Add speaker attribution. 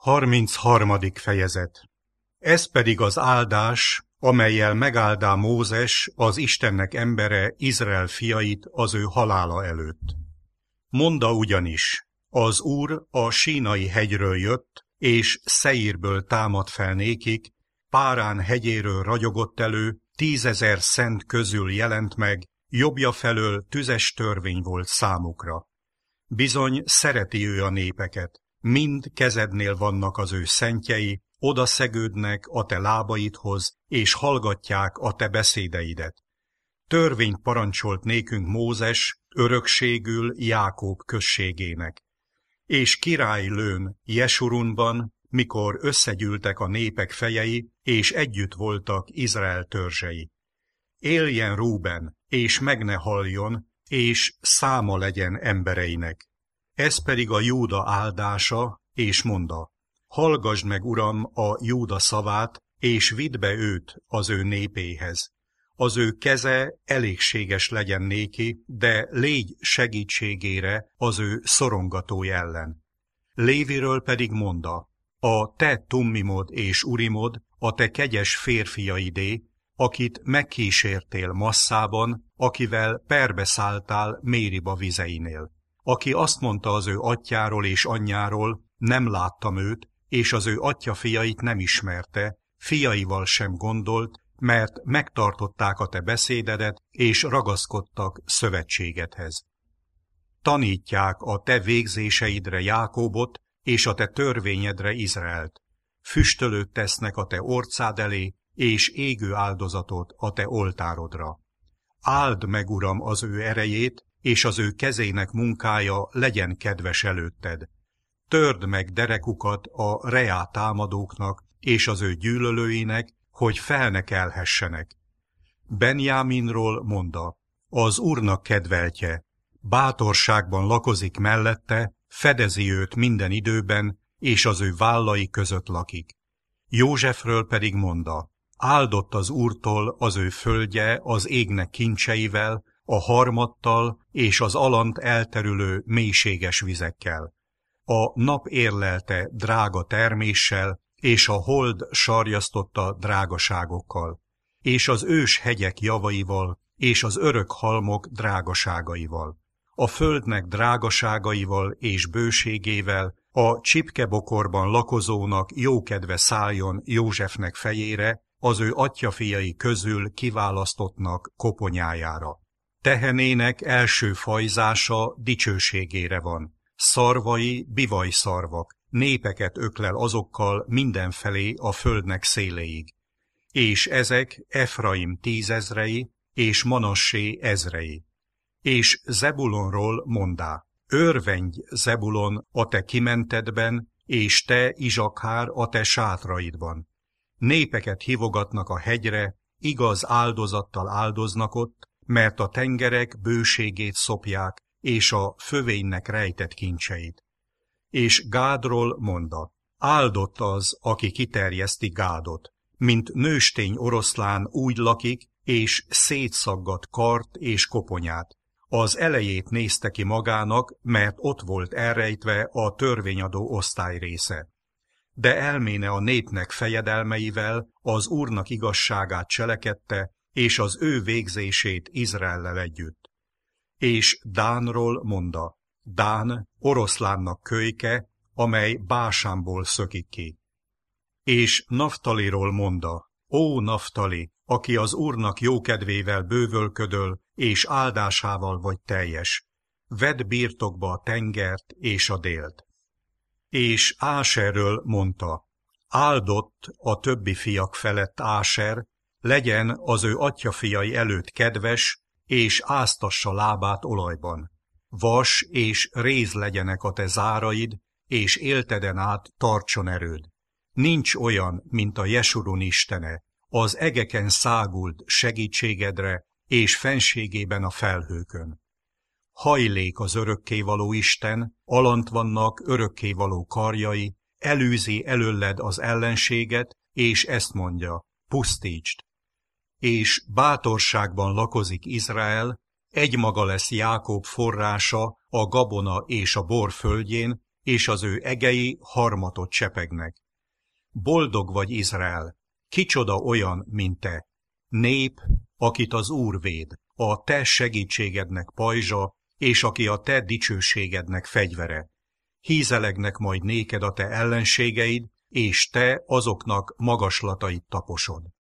Speaker 1: 33. fejezet. Ez pedig az áldás, amellyel megáldá Mózes, az Istennek embere, Izrael fiait az ő halála előtt. Monda ugyanis, az Úr a Sínai hegyről jött, és Szeírből támadt fel nékik, Párán hegyéről ragyogott elő, 10 000 szent közül jelent meg, jobbja felől tüzes törvény volt számukra. Bizony szereti ő a népeket, mind kezednél vannak az ő szentjei, oda szegődnek a te lábaidhoz, és hallgatják a te beszédeidet. Törvényt parancsolt nékünk Mózes, örökségül Jákób községének. És király lőn Jesurunban, mikor összegyűltek a népek fejei, és együtt voltak Izrael törzsei. Éljen Rúben, és meg ne haljon, és száma legyen embereinek. Ez pedig a Júda áldása, és monda, hallgasd meg, Uram, a Júda szavát, és vidd be őt az ő népéhez. Az ő keze elégséges legyen néki, de légy segítségére az ő szorongatói ellen. Léviről pedig monda, a te Tummimod és Urimod, a te kegyes férfiaidé, akit megkísértél Masszában, akivel perbe szálltál Mériba vizeinél. Aki azt mondta az ő atyjáról és anyjáról, nem láttam őt, és az ő atya fiait nem ismerte, fiaival sem gondolt, mert megtartották a te beszédedet, és ragaszkodtak szövetségedhez. Tanítják a te végzéseidre Jákóbot, és a te törvényedre Izraelt. Füstölőt tesznek a te orcád elé, és égő áldozatot a te oltárodra. Áld meg, Uram, az ő erejét, és az ő kezének munkája legyen kedves előtted. Törd meg derekukat a reá támadóknak, és az ő gyűlölőinek, hogy fel ne kelhessenek. Benjáminról monda, az Úrnak kedveltje, bátorságban lakozik mellette, fedezi őt minden időben, és az ő vállai között lakik. Józsefről pedig monda, áldott az Úrtól az ő földje az égnek kincseivel, a harmattal és az alant elterülő mélységes vizekkel. A nap érlelte drága terméssel, és a hold sarjasztotta drágaságokkal, és az ős hegyek javaival, és az örök halmok drágaságaival. A földnek drágaságaival és bőségével, a csipkebokorban lakozónak jókedve szálljon Józsefnek fejére, az ő atyafiai közül kiválasztottnak koponyájára. Tehenének első fajzása dicsőségére van, szarvai bivajszarvak, népeket öklel azokkal mindenfelé a földnek széléig. És ezek Efraim 10 000, és Manassé 1000. És Zebulonról mondá, örvendj Zebulon a te kimentedben, és te Izsakhár a te sátraidban. Népeket hívogatnak a hegyre, igaz áldozattal áldoznak ott, mert a tengerek bőségét szopják, és a fövénynek rejtett kincseit. És Gádról monda, áldott az, aki kiterjeszti Gádot, mint nőstény oroszlán úgy lakik, és szétszaggat kart és koponyát. Az elejét nézte ki magának, mert ott volt elrejtve a törvényadó osztály része. De elméne a népnek fejedelmeivel az Úrnak igazságát cselekedte, és az ő végzését Izraellel együtt. És Dánról monda, Dán oroszlánnak kölyke, amely Básánból szökik ki. És Naftaliról monda, ó Naftali, aki az Úrnak jókedvével bővölködöl, és áldásával vagy teljes, vedd birtokba a tengert és a délt. És Áserről mondta, áldott a többi fiak felett Áser, legyen az ő atyafiai előtt kedves, és áztassa lábát olajban. Vas és réz legyenek a te záraid, és élteden át tartson erőd. Nincs olyan, mint a Jesurun istene, az egeken szágult segítségedre, és fenségében a felhőkön. Hajlék az örökkévaló Isten, alant vannak örökkévaló karjai, elűzi előled az ellenséget, és ezt mondja, pusztítsd. És bátorságban lakozik Izrael, egymaga lesz Jákob forrása a gabona és a bor földjén, és az ő egei harmatot csepegnek. Boldog vagy, Izrael! Kicsoda olyan, mint te? Nép, akit az Úr véd, a te segítségednek pajzsa, és aki a te dicsőségednek fegyvere. Hízelegnek majd néked a te ellenségeid, és te azoknak magaslatait taposod.